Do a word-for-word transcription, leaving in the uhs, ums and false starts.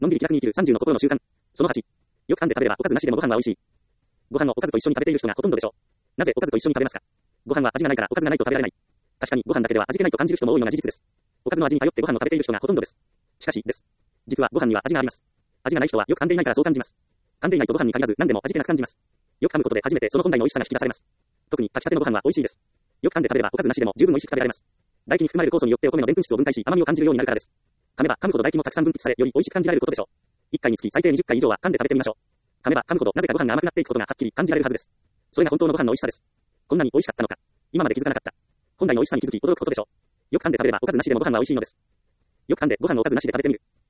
のんびり気楽に生きるさんじゅうの心の習慣。そのはち。よく噛んで食べればおかずなしでもご飯は美味しい。ご飯をおかずと一緒に食べている人がほとんどでしょう。なぜおかずと一緒に食べますか？ご飯は味がないからおかずがないと食べられない。確かにご飯だけでは味気ないと感じる人も多いのが事実です。おかずの味に頼ってご飯を食べている人がほとんどです。しかし、です。実はご飯には味があります。味がない人はよく噛んでいないからそう感じます。噛んでいないとご飯に限らず何でも味気なく感じます。よく噛むことで初めてその本来の美味しさが引き出されます。特に炊きたてのご飯は美味しいです。よく噛んで食べればおかずなしでも十分美味しく食べられます。唾液に含まれる酵素によってお米の澱粉質を分解し甘みを感じるようになるからです。噛めば噛むほど唾液もたくさん分泌されより美味しく感じられることでしょう。いっかいにつき最低にじゅっかい以上は噛んで食べてみましょう。噛めば噛むほどなぜかご飯が甘くなっていくことがはっきり感じられるはずです。それが本当のご飯の美味しさです。こんなに美味しかったのか。今まで気づかなかった。本来の美味しさに気づき驚くことでしょう。よく噛んで食べればおかずなしでもご飯は美味しいのです。よく噛んでご飯をおかずなしで食べてみる。